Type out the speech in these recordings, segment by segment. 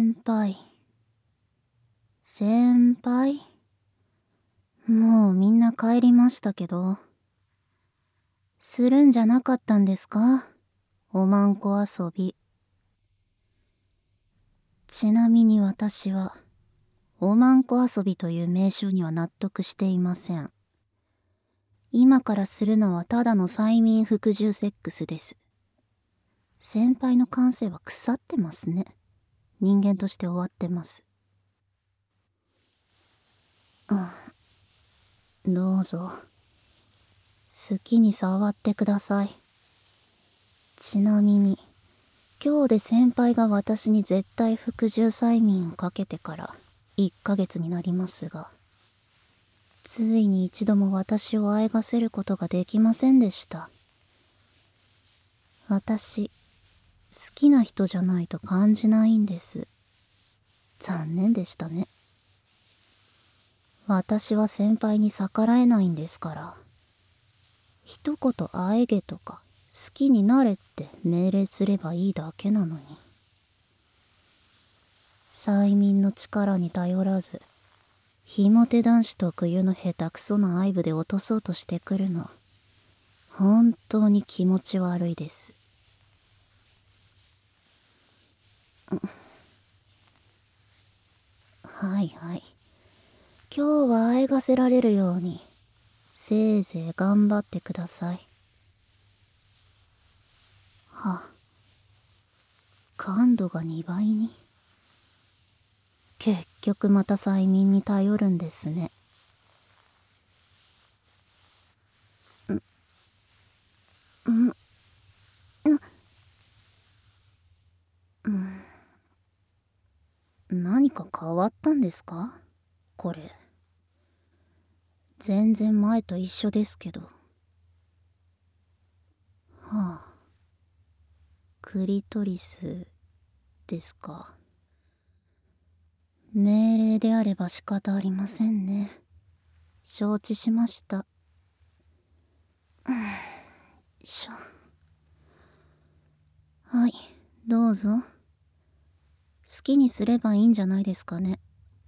先輩。先輩？もうみんな帰りましたけど。するんじゃなかったんですか？おまんこ遊び。ちなみに私は、おまんこ遊びという名称には納得していません。今からするのはただの催眠服従セックスです。先輩の感性は腐ってますね。人間として終わってます。どうぞ。好きに触ってください。ちなみに、今日で先輩が私に絶対服従催眠をかけてから1ヶ月になりますが、ついに一度も私をあえがせることができませんでした。私、好きな人じゃないと感じないんです。残念でしたね。私は先輩に逆らえないんですから。一言あえげとか好きになれって命令すればいいだけなのに。催眠の力に頼らず、ひも手男子特有の下手くそな愛撫で落とそうとしてくるの。本当に気持ち悪いです。はいはい。今日はあえがせられるように、せいぜい頑張ってください。感度が2倍に。結局また催眠に頼るんですね。何か変わったんですか？これ。全然前と一緒ですけど。クリトリスですか。命令であれば仕方ありませんね。承知しました。はい、どうぞ。好きにすればいいんじゃないですかね。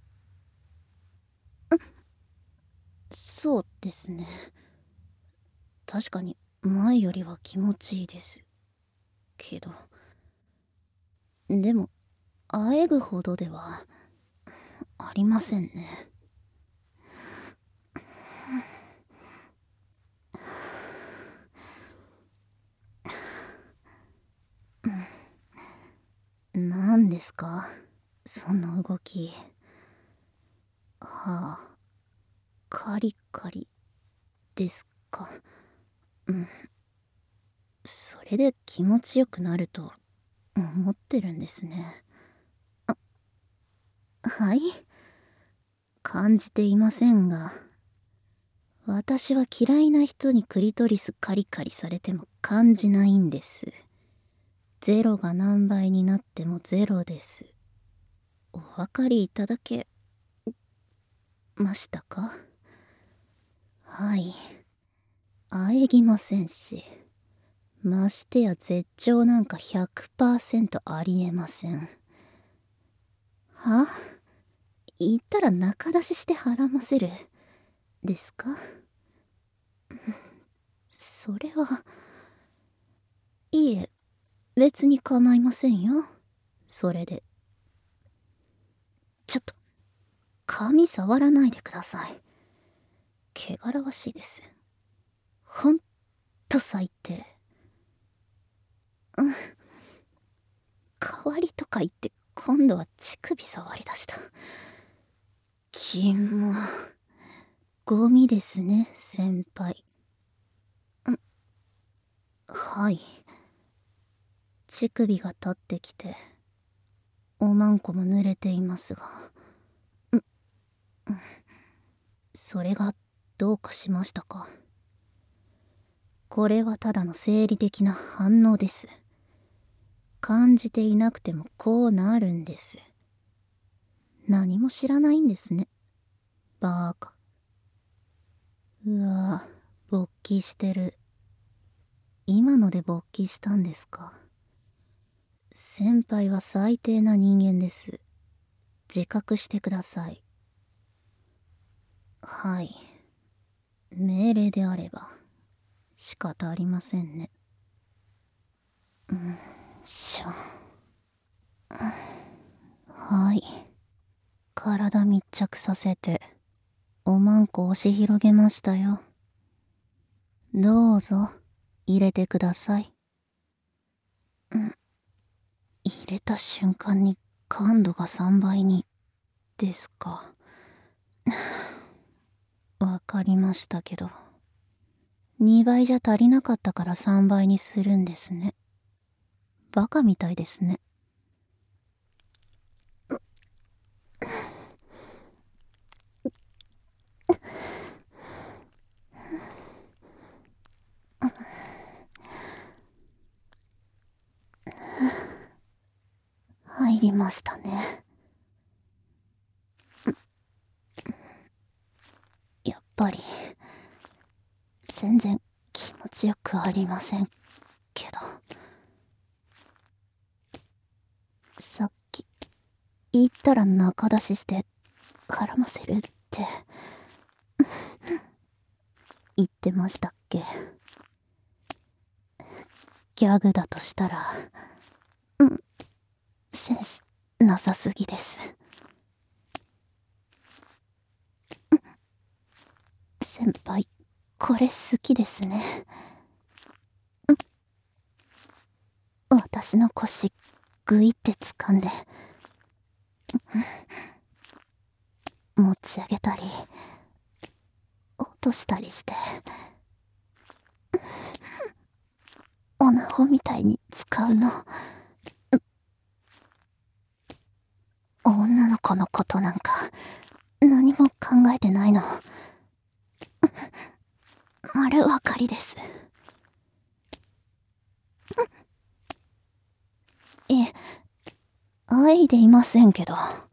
そうですね。確かに前よりは気持ちいいです。けど。でも、あえぐほどではありませんね。何ですかその動き。カリカリですか。それで気持ちよくなると思ってるんですね。はい、感じていませんが、私は嫌いな人にクリトリスカリカリされても感じないんです。ゼロが何倍になってもゼロです。お分かりいただけましたか？はい、あえぎませんし、ましてや絶頂なんか 100% ありえません。言ったら中出ししてはらませるですか？それは。いえ、別に構いませんよ。それで。ちょっと、髪触らないでください。汚らわしいです。ほんと最低。代わりとか言って今度は乳首触りだした。キモ。ゴミですね、先輩。はい。乳首が立ってきて、おまんこも濡れていますが。それがどうかしましたか？これはただの生理的な反応です。感じていなくてもこうなるんです。何も知らないんですね。バーカ。うわぁ、勃起してる。今ので勃起したんですか？先輩は最低な人間です。 自覚してください。はい。命令であれば仕方ありませんね。はい。体密着させておまんこ押し広げましたよ。どうぞ入れてください。入れた瞬間に感度が3倍にですか。わかりましたけど、2倍じゃ足りなかったから3倍にするんですね。バカみたいですね。入りましたね。やっぱり全然気持ちよくありませんけど、さっき言ったら中出しして絡ませるって言ってましたっけ。ギャグだとしたらセンスなさすぎです。先輩、これ好きですね。私の腰グイって掴んで持ち上げたり落としたりして、オナホみたいに使うの。女の子のことなんか何も考えてないの。丸分かりです。いえ、愛でいませんけど。